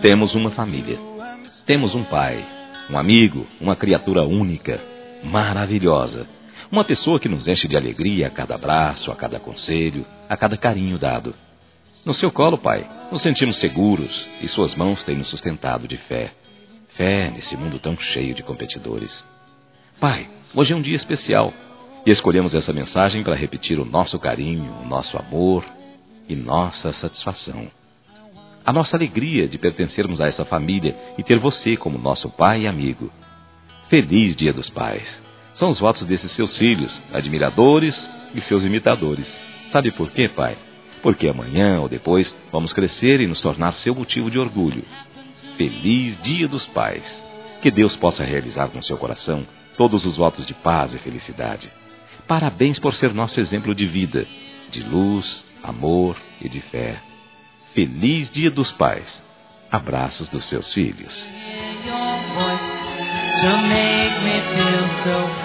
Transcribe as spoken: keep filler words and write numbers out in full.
Temos uma família. Temos um pai, um amigo, uma criatura única, maravilhosa. Uma pessoa que nos enche de alegria a cada abraço, a cada conselho, a cada carinho dado. No seu colo, pai, nos sentimos seguros e suas mãos têm nos sustentado de fé. Fé nesse mundo tão cheio de competidores. Pai, hoje é um dia especial e escolhemos essa mensagem para repetir o nosso carinho, o nosso amor e nossa satisfação. A nossa alegria de pertencermos a essa família e ter você como nosso pai e amigo. Feliz Dia dos Pais. São os votos desses seus filhos, admiradores e seus imitadores. Sabe por quê, pai? Porque amanhã ou depois vamos crescer e nos tornar seu motivo de orgulho. Feliz Dia dos Pais. Que Deus possa realizar no seu coração todos os votos de paz e felicidade. Parabéns por ser nosso exemplo de vida, de luz, amor e de fé. Feliz Dia dos Pais. Abraços dos seus filhos.